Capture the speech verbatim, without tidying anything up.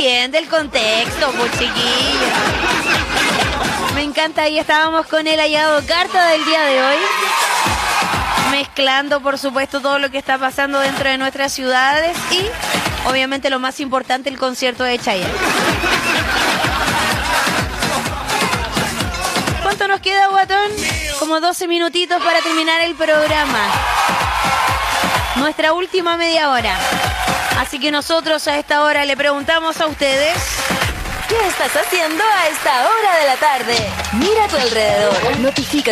entiende el contexto, pues chiquillo. Me encanta, ahí estábamos con el hallado carta del día de hoy. Mezclando, por supuesto, todo lo que está pasando dentro de nuestras ciudades y, obviamente, lo más importante, el concierto de Chayanne. ¿Cuánto nos queda, guatón? Como doce minutitos para terminar el programa. Nuestra última media hora. Así que nosotros a esta hora le preguntamos a ustedes: ¿qué estás haciendo a esta hora de la tarde? Mira a tu alrededor, notifica